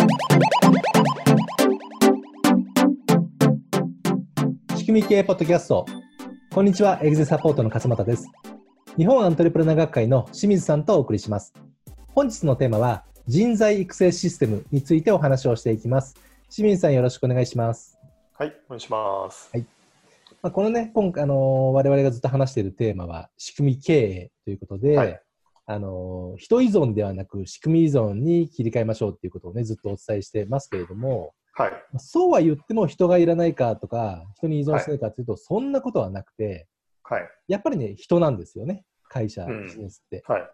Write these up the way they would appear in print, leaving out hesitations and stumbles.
仕組み系ポッドキャスト。こんにちは、エグゼサポートの勝俣です。日本アントレプレナー学会の清水さんとお送りします。本日のテーマは人材育成システムについてお話をしていきます。清水さん、よろしくお願いします。 はい、お願いします。 はい。このね、今回我々がずっと話しているテーマは仕組み経営ということで、はい、人依存ではなく仕組み依存に切り替えましょうということをね、ずっとお伝えしてますけれども、はい、そうは言っても人がいらないかとか人に依存しないかというと、そんなことはなくて、はい、やっぱりね、人なんですよね、会社、ビジネスって。はい、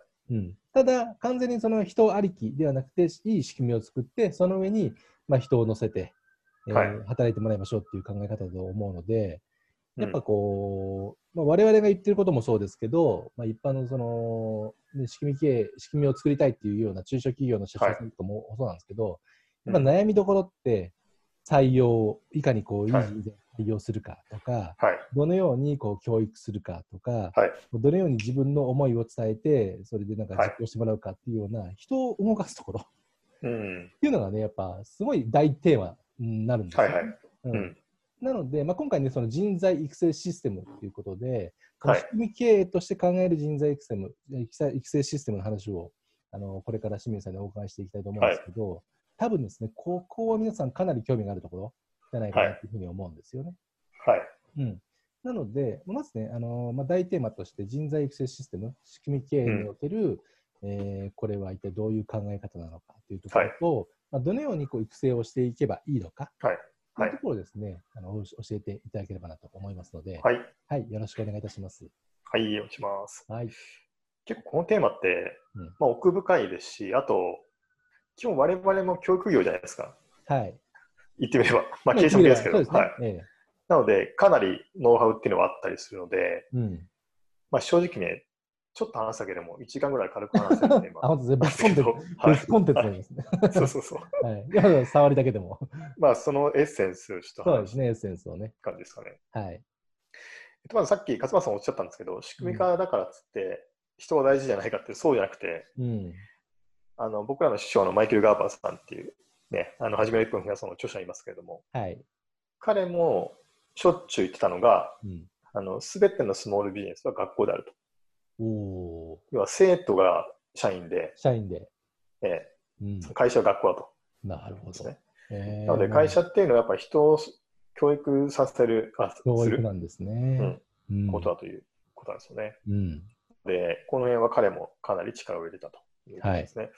ただ、完全にその人ありきではなくて、いい仕組みを作って、その上に、人を乗せて、働いてもらいましょうっていう考え方だと思うので、やっぱこう、我々が言ってることもそうですけど、一般のその、仕組みを作りたいっていうような中小企業の社長さんとかもそうなんですけど、やっぱ悩みどころって採用、いかにこういい人材を採用するかとか、どのようにこう教育するかとか、どのように自分の思いを伝えて、それでなんか実行してもらうかっていうような人を動かすところっていうのがね、やっぱすごい大テーマになるんですよね。なので、今回ね、その人材育成システムということで、仕組み経営として考える人材育成システムの話をこれから清水さんにお伺いしていきたいと思うんですけど、多分ですね、ここは皆さんかなり興味があるところじゃないかなというふうに思うんですよね。なので、まずね、大テーマとして人材育成システム、仕組み経営における、これは一体どういう考え方なのかというところと、どのようにこう育成をしていけばいいのか。というところをですね、教えていただければなと思いますので、よろしくお願いいたします。 はい、お願いします。結構このテーマって、奥深いですし、あと、基本我々も教育業じゃないですか。言ってみれば。経営者向けですけど。なので、かなりノウハウっていうのはあったりするので、正直ね、ちょっと話すだけでも1時間ぐらい軽く話せるテーマ。 別コンテンツなんですね。そう。触りだけでも。 そのエッセンスをちょっと話して、 エッセンスをね。 感じですかね。まずさっき勝間さんおっしゃったんですけど、仕組み化だからっつって、人は大事じゃないかってそうじゃなくて、僕らの師匠のマイケル・ガーバーさんっていう、ね、はじめの一歩の皆さんの著者いますけれども、彼もしょっちゅう言ってたのが、すべてのスモールビジネスは学校であると。要は生徒が社員で、会社は学校だと。 なるほど。 なので会社っていうのはやっぱり人を教育させる、 教育なんですね。 ことだということなんですよね。で、この辺は彼もかなり力を入れたということですね。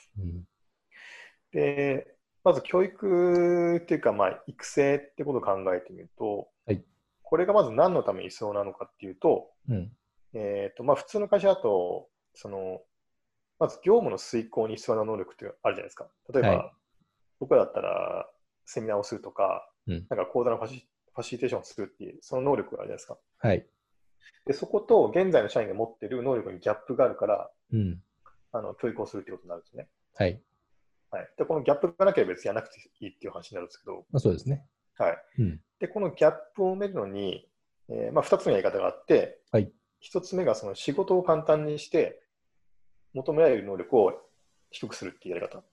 で、まず教育っていうか、育成ってことを考えてみると、これがまず何のために必要なのかっていうと、普通の会社だと、まず業務の遂行に必要な能力ってあるじゃないですか。例えば、僕だったらセミナーをするとか、なんか講座のファシリテーションをするっていう、その能力があるじゃないですか。で、そこと現在の社員が持っている能力にギャップがあるから、教育をするっていうことになるんですね。で、このギャップがなければ別にやらなくていいっていう話になるんですけど、 そうですね。 で、このギャップを埋めるのに、2つのやり方があって、1つ目がその仕事を簡単にして、求められる能力を低くするっていうやり方。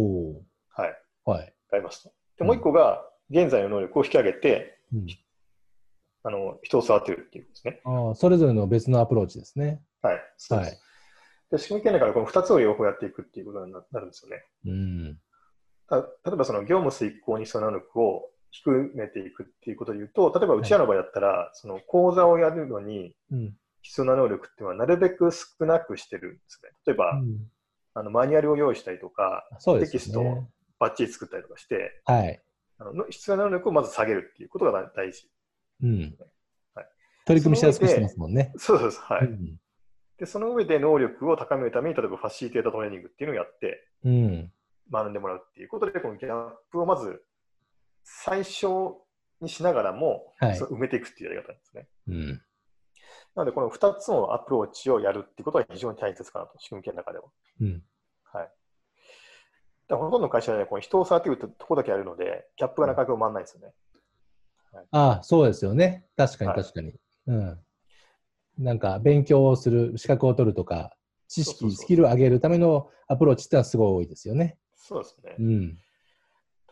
がありますと。で、もう1個が、現在の能力を引き上げて、人を育てるっていうことですね。 それぞれの別のアプローチですね。 そうです。で、仕組み系だからこの2つを両方やっていくっていうことになるんですよね。例えばその業務遂行に必要な能力を低めていくっていうことで言うと、例えばうちらの場合だったら、その講座をやるのに必要な能力っていうのはなるべく少なくしてるんですね。例えば、マニュアルを用意したりとか、テキストをバッチリ作ったりとかして、必要な能力をまず下げるっていうことが大事。 取り組みしやすくしてますもんね。 そうです。で、その上で能力を高めるために、例えばファシリテータートレーニングっていうのをやって、学んでもらうっていうことで、このギャップをまず最小にしながらも、埋めていくっていうやり方なんですね。なので、この2つのアプローチをやるっていうことは非常に大切かなと、仕組み系の中では。ほとんどの会社で、この人を育てるとこだけやるので、ギャップがなかなか埋まらないですよね。 そうですよね。確かに確かに。なんか勉強をする、資格を取るとか、スキルを上げるためのアプローチってのはすごい多いですよね。 そうですね。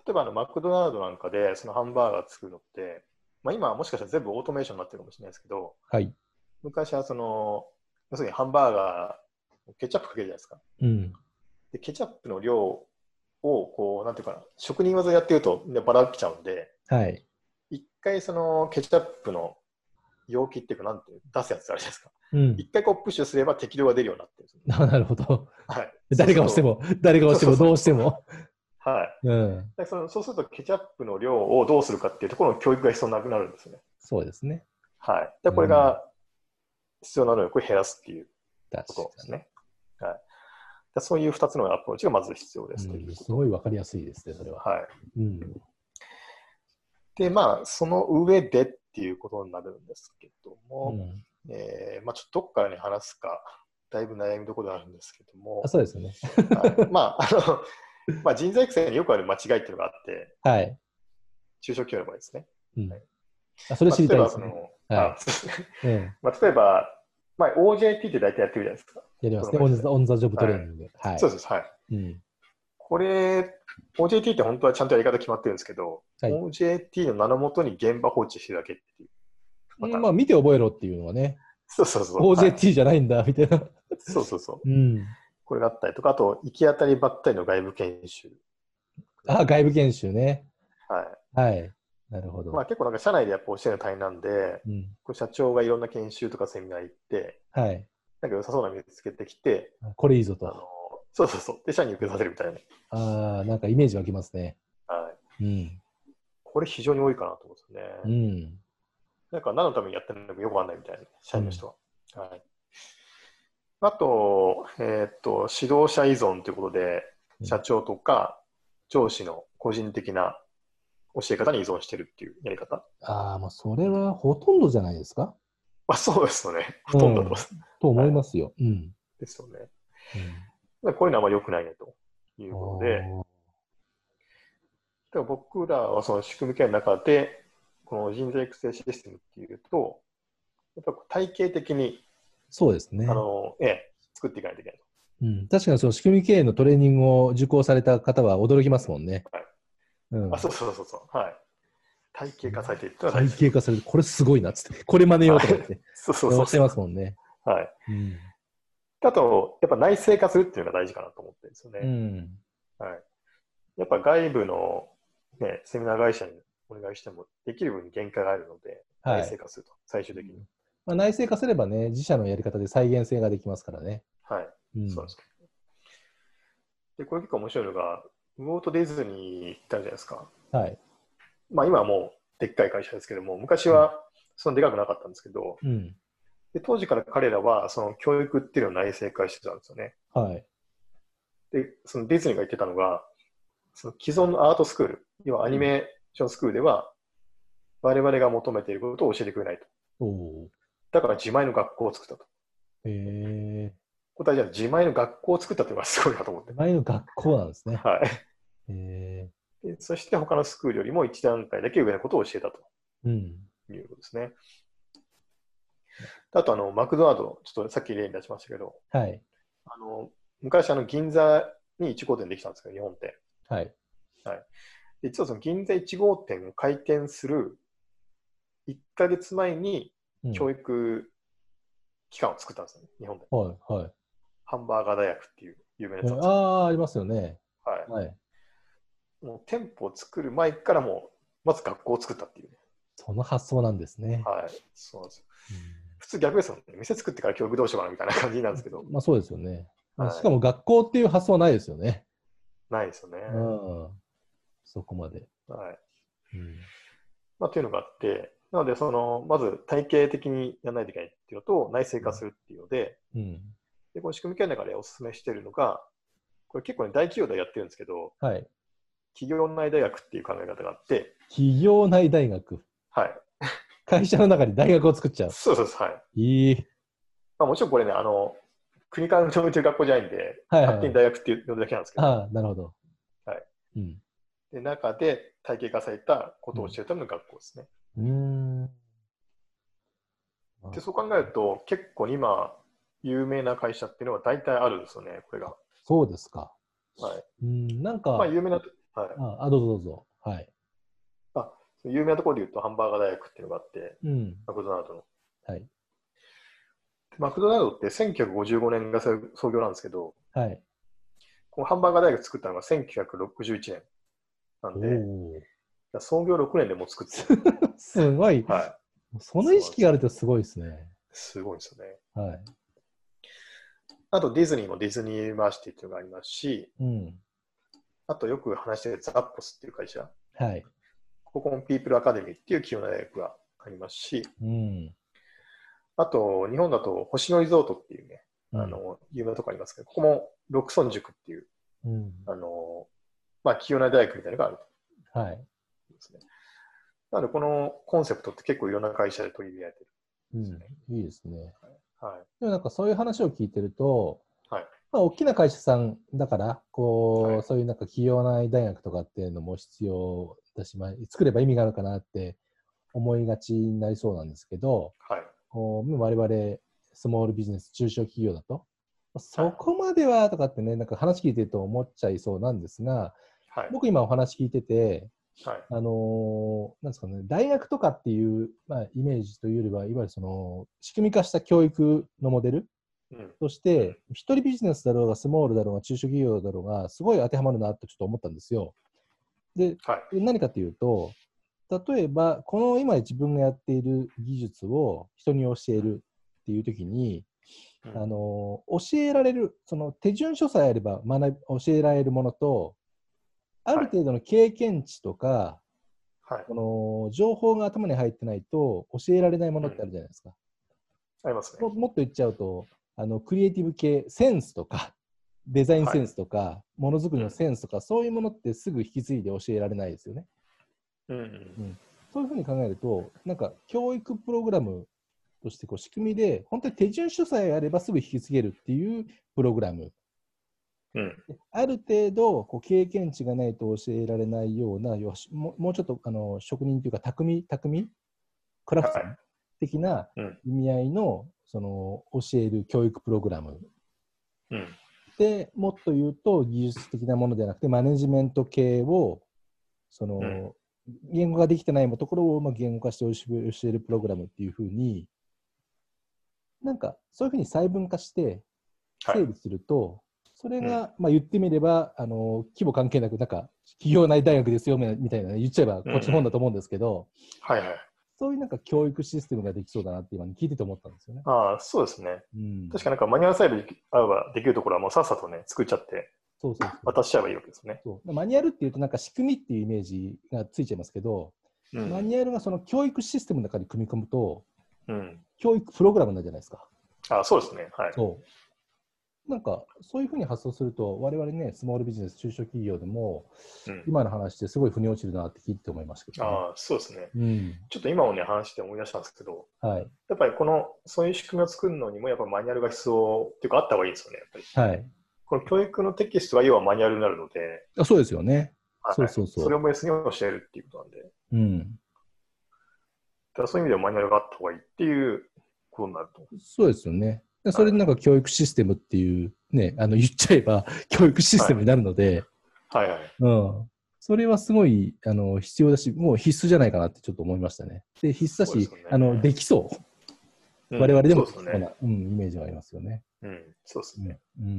えばマクドナルドなんかでそのハンバーガー作るのって、まあ、今はもしかしたら全部オートメーションになってるかもしれないですけど、 はい。 昔は要するにハンバーガー、ケチャップかけるじゃないですか。 うん。 で、ケチャップの量を、こう、なんていうかな、職人技やってると、ね、ばらけちゃうんで、 はい。 一回そのケチャップの容器っていうか、なんていう、出すやつあるじゃないですか。 うん。 一回こうプッシュすれば適量が出るようになってるんですよね。 なるほど。 はい。 誰が押しても、誰が押しても、どうしても。 はい。 うん。 でそうすると、ケチャップの量をどうするかっていうところの教育が必要なくなるんですよね。 そうですね。 はい。で、これが必要なので、これ減らすっていうことですね。はい。でそういう2つのアプローチがまず必要ですということ。 すごい分かりやすいですね、それは。 はい。 うん、 で、まあ、その上でっていうことになるんですけども、まあ、ちょっとどこからに話すか、だいぶ悩みどころであるんですけども、 そうですね。 はい、まあ、人材育成によくある間違いっていうのがあって、 はい。 中小企業の場合ですね。 はい、それ知りたいですね。 例えば、まあ、OJT って大体やってるじゃないですか。 やりますね。オンザジョブトレーニング。 はい。そうです。はい。これ、OJT って本当はちゃんとやり方決まってるんですけど、OJT の名のもとに現場放置してるだけっていう。 まあ、見て覚えろっていうのはね。 そうそうそう。 OJT じゃないんだ、みたいな。 そうそうそう。これがあったりとか、あと、行き当たりばったりの外部研修。 外部研修ね。 はい。 はい。なるほど。 まあ結構なんか社内でやっぱ教えるの大変なんで、これ社長がいろんな研修とかセミナー行って、 はい。 なんか良さそうなの見つけてきて、 これいいぞと。 そうそうそう。で、社に受けさせるみたいな。なんかイメージ湧きますね。 はい。これ非常に多いかなと思うんですよね。なんか何のためにやってるのかよくわかんないみたいな、社員の人は。はい。あと、指導者依存ということで、社長とか上司の個人的な教え方に依存してるっていうやり方。 もうそれはほとんどじゃないですか。 そうですよね。ほとんどだと思いますよ。 ですよね。こういうのはあんまり良くないねということで、僕らはその仕組み系の中で、この人材育成システムっていうと、やっぱ体系的にそうですね。 作っていかないといけないと。 確かにその仕組み経営のトレーニングを受講された方は驚きますもんね。 そうそうそうそう。はい。体系化されていったら体系化されて、これすごいなっつって、これ真似ようと思って。そうしてますもんね。 はい。あと、やっぱ内製化するっていうのが大事かなと思ってるんですよね。はい。やっぱ外部の、ね、セミナー会社にお願いしても、できる分に限界があるので、内製化すると、最終的に。 まあ、内製化すればね、自社のやり方で再現性ができますからね。 はい。そうです。で、これ結構面白いのが、ウォルト・ディズニー行ったじゃないですか。 はい。 まあ今はもうでっかい会社ですけども、昔はそんなでかくなかったんですけど、で当時から彼らはその教育っていうのを内製化してたんですよね。 はい。 で、そのディズニーが言ってたのが、その既存のアートスクール、要はアニメーションスクールでは、我々が求めていることを教えてくれないと。だから自前の学校を作ったと。答えじゃあ自前の学校を作ったっていうのがすごいなと思って。 自前の学校なんですね。 はい。でそして他のスクールよりも一段階だけ上のことを教えたということですね。あとマクドナルド、ちょっとさっき例に出しましたけど、 はい、 昔銀座に1号店できたんですけど、日本店。 はいはい、実はその銀座1号店を開店する1ヶ月前に教育機関を作ったんですよね、日本で。 はいはい、 ハンバーガー大学っていう有名なやつなんですありますよね。 はい。もう店舗を作る前からもう、まず学校を作ったっていう、ね。 その発想なんですね。 はい。そうなんですよ。普通逆ですよね。店作ってから教育どうしようかなみたいな感じなんですけど。 まあそうですよね。しかも学校っていう発想はないですよね。 ないですよね。 そこまで。 はい。まあというのがあって、なのでまず体系的にやらないといけないっていうのと、内製化するっていうので、でこの仕組み系の中でお勧めしているのが、これ結構ね、大企業でやってるんですけど、 はい、 企業内大学っていう考え方があって、 企業内大学。 はい。 会社の中に大学を作っちゃう。 そうです、はい。まあ、もちろんこれね、国から認めてる学校じゃないんで、勝手に大学って呼ぶだけなんですけど。 なるほど。 はい。で、中で体系化されたことを教えるための学校ですね。で、そう考えると、結構今、有名な会社っていうのは大体あるんですよね、これが。 そうですか。 はい。 なんか、 まあ、有名なはい。 どうぞどうぞ。はい。 有名なところで言うと、ハンバーガー大学っていうのがあって、 うん。 マクドナルドの。 はい。 マクドナルドって1955年が創業なんですけど、 はい。 このハンバーガー大学作ったのが1961年なんで、 お創業6年でもう作ってる。 すごい。 はい。 その意識があるとすごいですね。 すごいですよね。 はい。 あとディズニーもディズニーユニバーシティっていうのがありますし、 うん。 あとよく話してるザッポスっていう会社。 はい。 ここもピープルアカデミーっていう企業の大学がありますし、 うん。 あと日本だと星野リゾートっていうね、 うん、 有名なとこありますけど、ここも六村塾っていう、 うん、 企業内大学みたいなのがあると。 はい。 ですね。なので、このコンセプトって結構いろんな会社で取り入れられてる、 うん、いいですね。 はい。 でもなんかそういう話を聞いてると、 はい。 大きな会社さんだから、 はい、 そういうなんか企業内大学とかっていうのも必要だし、作れば意味があるかなって思いがちになりそうなんですけど、 はい。 我々、スモールビジネス、中小企業だと、そこまではとかってね、なんか話聞いてると思っちゃいそうなんですが、 はい、 僕今お話聞いてて、 はい、 なんですかね、大学とかっていう、イメージというよりは、いわゆるその仕組み化した教育のモデルとして、一人ビジネスだろうが、スモールだろうが、中小企業だろうが、すごい当てはまるなとちょっと思ったんですよ。で、何かというと、例えば、この今自分がやっている技術を人に教えるっていうときに、教えられる、その手順書さえあれば教えられるものと、ある程度の経験値とか、この情報が頭に入ってないと教えられないものってあるじゃないですか。 ありますね。 もっと言っちゃうと、クリエイティブ系、センスとか、デザインセンスとか、ものづくりのセンスとか、そういうものってすぐ引き継いで教えられないですよね。そういうふうに考えると、なんか教育プログラムとして仕組みで、本当に手順書さえあればすぐ引き継げるっていうプログラム。ある程度経験値がないと教えられないような、もうちょっと職人というか匠、クラフト的な意味合いの、その教える教育プログラム。でもっと言うと技術的なものではなくてマネジメント系をその、言語ができてないところを言語化して教えるプログラムっていうふうになんかそういうふうに細分化して整理すると、それが、言ってみれば規模関係なくなんか企業内大学ですよみたいな、言っちゃえばこっちの本だと思うんですけど、そういうなんか教育システムができそうだなって今聞いてて思ったんですよね。 そうですね。確かなんかマニュアルさえあればできるところはもうさっさとね、作っちゃって、渡しちゃえばいいわけですね。 マニュアルっていうとなんか仕組みっていうイメージがついちゃいますけど、マニュアルがその教育システムの中に組み込むと、教育プログラムなんじゃないですか。 そうですね。はい。 なんかそういうふうに発想すると、我々ね、スモールビジネス、中小企業でも、今の話ってすごい腑に落ちるなって聞いて思いましたけど、ね。 そうですね。ちょっと今をね、話して思い出したんですけど、やっぱりそういう仕組みを作るのにも、やっぱマニュアルが必要っていうか、あった方がいいですよね、やっぱり。この教育のテキストが要はマニュアルになるので、 そうですよね。 それをベースに教えるっていうことなんで。だからそういう意味ではマニュアルがあった方がいいっていうことになると。 そうですよね。それでなんか教育システムっていうね、言っちゃえば教育システムになるので、それはすごい必要だし、もう必須じゃないかなってちょっと思いましたね。で、必須だし、できそう。我々でもできそうな、イメージがありますよね。 そうですね。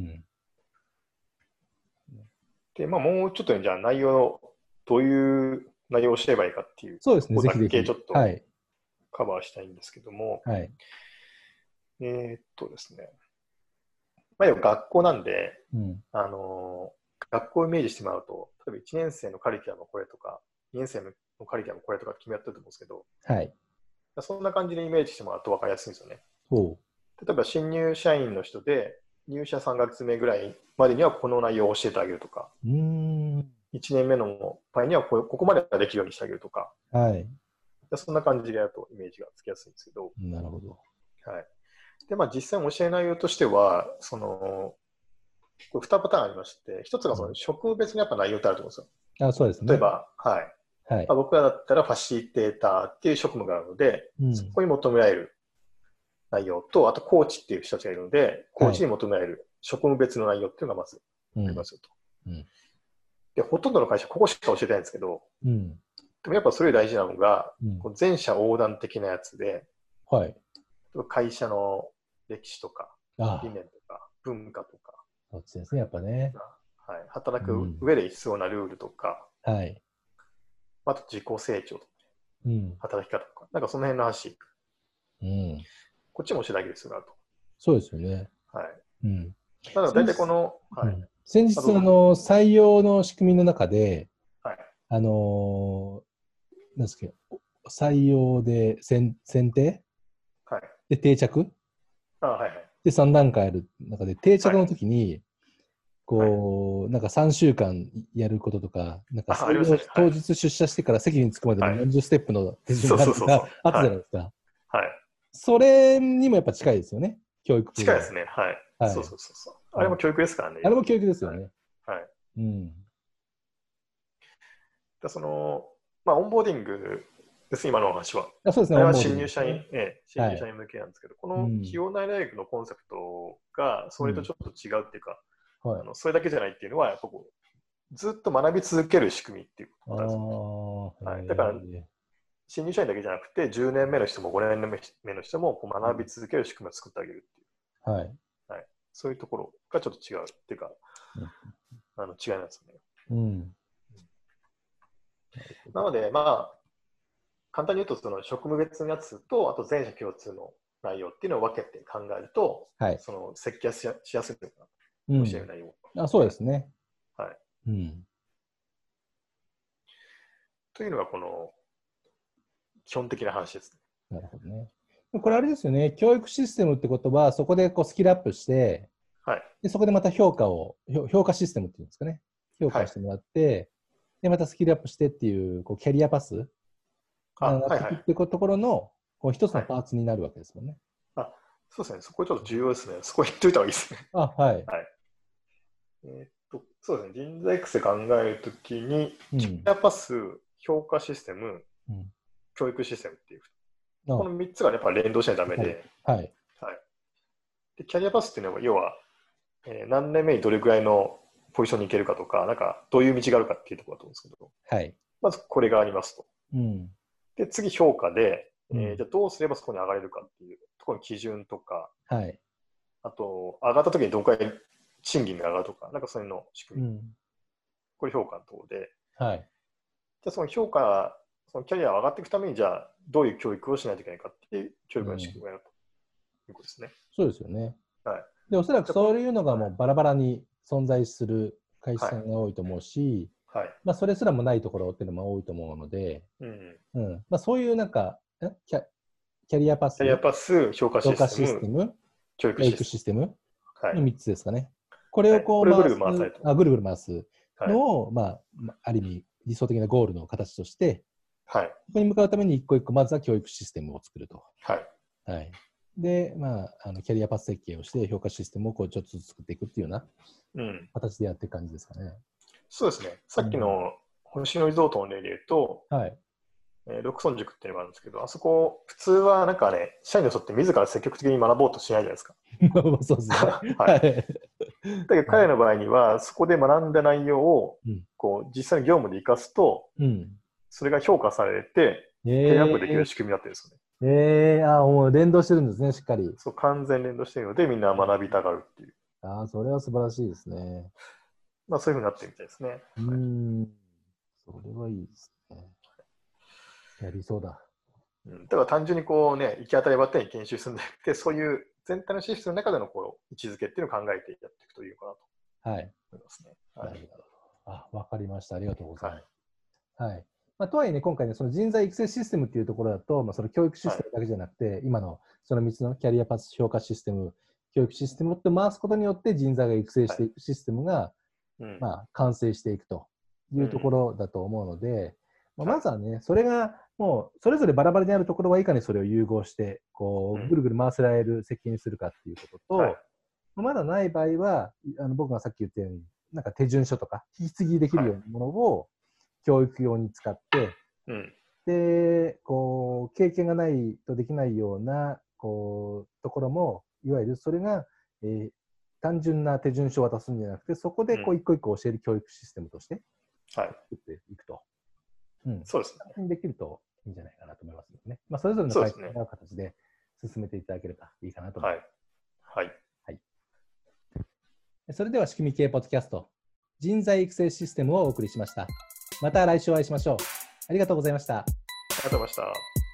で、もうちょっとね、じゃあ内容、どういう内容を教えればいいかっていう、 そうですね、ぜひぜひ。 ちょっとカバーしたいんですけども、ですね、学校なんで、学校をイメージしてもらうと、例えば1年生のカリキュラムこれとか、2年生のカリキュラムこれとか決めやってると思うんですけど、そんな感じでイメージしてもらうと分かりやすいんですよね。例えば新入社員の人で、入社3ヶ月目ぐらいまでにはこの内容を教えてあげるとか、1年目の場合にはここまではできるようにしてあげるとか、そんな感じでやるとイメージがつきやすいんですけど、 なるほど。 で、実際教える内容としては、2パターンありまして、1つが職別にやっぱ内容ってあると思うんですよ。 そうですね。 例えば、僕らだったらファシリテーターっていう職務があるので、そこに求められる内容と、あとコーチっていう人たちがいるので、コーチに求められる職務別の内容っていうのがまずありますよと。 で、ほとんどの会社、ここしか教えてないんですけど、 うん、 でもやっぱそれより大事なのが、 うん、 全社横断的なやつで、 はい。 会社の歴史とか、理ああ、 念とか、文化とか、 そっちですね、やっぱね。 はい、働くうん、 上で必要なルールとか、 はい。 あと自己成長とか、 うん、 働き方とか、なんかその辺の話、 うん。 こっちも教えてあげる必要があると。 そうですよね。 はい。 うん。 なので大体この、はい。 うん、先日、 どうぞ。 採用の仕組みの中で、 はい。 あのなんですけど、採用で選定はい。 で定着はいはい。 で3段階ある中で、定着はい。 の時に、 はい。 なんか3週間やることとか、なんか採用ありますね。はい。 当日出社してから席に着くまでのはい。 40ステップの手順そうがあるとか、 そうそうそう。 あったはい。 じゃないですか。 はい。 それにもやっぱ近いですよね。教育プログラム。 近いですね。はい。そうはい。 そうそうそう。あれはい。 も教育ですからね、要は。 あれも教育ですよはい。 ね。 はい。 うん。 その、まあ、オンボーディングです、今のお話は。 あ、そうですね、 あれはオンボーディン新入社員、 グですね。 新はい。 入社員向けなんですけど、このうん。 企業内大学のコンセプトが、それとうん。 ちょっと違うっていうか、 はい。 それだけじゃないっていうのは、やっぱこう、ずっと学び続ける仕組みっていうあことなんですよね。 あ、 はい。だから、 へえ。 新入社員だけじゃなくて、10年目の人も5年目の人もこう学び続ける仕組みを作ってあげるっていう、 はい。 はい、そういうところがちょっと違うっていうか、違いなんですよね。 うん。なるほど。 なので、まあ、簡単に言うと、その職務別のやつと、あと全社共通の内容っていうのを分けて考えると、 はい。 その設計しやすいのかな、教えうん。 る内容。 あ、そうですね。 はい。 うん。 というのが、この基本的な話ですね。 なるほどね。これあれはい。 ですよね。教育システムってことは、そこでこうスキルアップして、 はい。 で、そこでまた評価システムっていうんですかね。評はい。 価してもらって、で、またスキルアップしてっていう、こうキャリアパスあ、 がなっていはいはい。 くってところの、こう一つのはい。 パーツになるわけですもんね。 あ、そうですね。そこちょっと重要ですね。そこ言っといた方がいいですね。 あ、はい。 はい。そうですね。人材育成考えるときに、キャリうん。 アパス、評価システム、 うん。 教育システムっていう、こあ、 の3つがやっぱり連動しないとダやっぱり。 メで、 はい。 はい。で、キャリアパスっていうのは、要は、何年目にどれぐらいのポジションに行けるかとか、なんか、どういう道があるかっていうところだと思うんですけど、 はい。 まずこれがありますと。 うん。 で、次、評価で、 うん。 じゃあどうすればそこに上がれるかっていうところの基準とか、 はい。 あと、上がった時にどのくらい賃金が上がるとか、なんかそういうの仕組み。 うん。 これ評価のところで、 はい。 じゃあその評価、そのキャリアが上がっていくために、じゃあどういう教育をしないといけないかっていう教育の仕うん。 組みをやるということですね。 そうですよね。 はい。 で、おそらくじゃあそういうのがはい。 もうバラバラに存在する会社はい。 さんが多いと思うし、 はい。 まあ、それすらもないところっていうのも多いと思うので、 うん。 うん。まあ、そういうなんか、キャリアパス、 キャリアパス、評価評価システム、 システム、 教育教育システム。 システムのはい。 3つですかね。これはい。 をこうこれをぐるぐる回さな回す、 いと。 ぐるぐる回すはい。 のを、ある意味、理想的なゴールの形として、 はい。 ここに向かうために一個一個、まずは教育システムを作ると。 はい。 はい。で、キャリアパス設計をして、評価システムをこうちょっとずつ作っていくっていうようなうん。 形でやっていく感じですかね。 そうですね。さうん、 っきの星野リゾートの例で言うと、 はい。 六村塾っていうのがあるんですけど、あそこ、普通はなんかね、社員の人って自ら積極的に学ぼうとしないじゃないですか。 そうですね。 はい。 はい。 だけど彼の場合には、そこで学んだ内容を、 うん。 こう、実際の業務で活かすと、 うん。 それが評価されて、キャリアアップできるえ仕組みになってるんですよね。 もう連動してるんですね、しっかり。 そう、完全連動しているので、みんな学びたがるっていう。 それは素晴らしいですね。 まあ、そういうふうになってるみたいですね。 うーん。それはいいですね。やりそうだ。 うん、だから単純にこうね、行き当たりばったりに研修するんじゃなくて、そういう全体のシステムの中でのこう位置づけっていうのを考えてやっていくというかなとはい。 思いますね。はい。 わかりました。ありがとうございはい。 ます。はい。とはいえね、今回ね、その人材育成システムっていうところだと、その教育システムだけじゃなくて、今のその3つのキャリアパス評価システム、教育システムって回すことによって人材が育成していくシステムが、 うん。 完成していくというところだと思うので、まずはね、それがもうそれぞれバラバラにあるところはいかにそれを融合して、こう、ぐるぐる回せられる設計にするかっていうことと、まだない場合は、僕がさっき言ったように、なんか手順書とか、引き継ぎできるようなものを教育用に使って、で、こう、経験がないとできないような、こう、ところも、いわゆるそれが、単純な手順書を渡すんじゃなくて、そこでこう一個一個教える教育システムとして、 作っていくと。 そうですね。できるといいんじゃないかなと思いますのでね。それぞれの会社の形で進めていただければいいかなと思います。 はい。 それでは仕組み系ポッドキャスト、人材育成システムをお送りしました。また来週お会いしましょう。ありがとうございました。 ありがとうございました。